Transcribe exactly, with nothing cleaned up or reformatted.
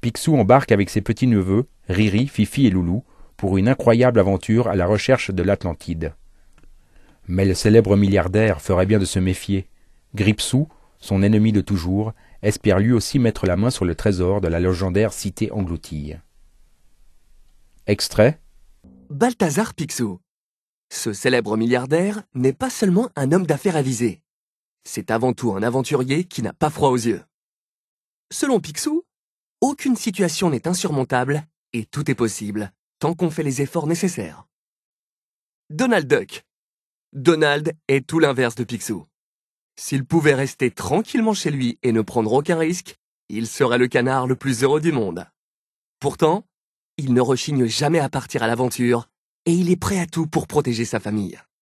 Picsou embarque avec ses petits-neveux, Riri, Fifi et Loulou, pour une incroyable aventure à la recherche de l'Atlantide. Mais le célèbre milliardaire ferait bien de se méfier. Gripsou, son ennemi de toujours, espère lui aussi mettre la main sur le trésor de la légendaire cité engloutie. Extrait. Balthazar Picsou. Ce célèbre milliardaire n'est pas seulement un homme d'affaires avisé. C'est avant tout un aventurier qui n'a pas froid aux yeux. Selon Picsou, aucune situation n'est insurmontable et tout est possible tant qu'on fait les efforts nécessaires. Donald Duck. Donald est tout l'inverse de Picsou. S'il pouvait rester tranquillement chez lui et ne prendre aucun risque, il serait le canard le plus heureux du monde. Pourtant, il ne rechigne jamais à partir à l'aventure et il est prêt à tout pour protéger sa famille.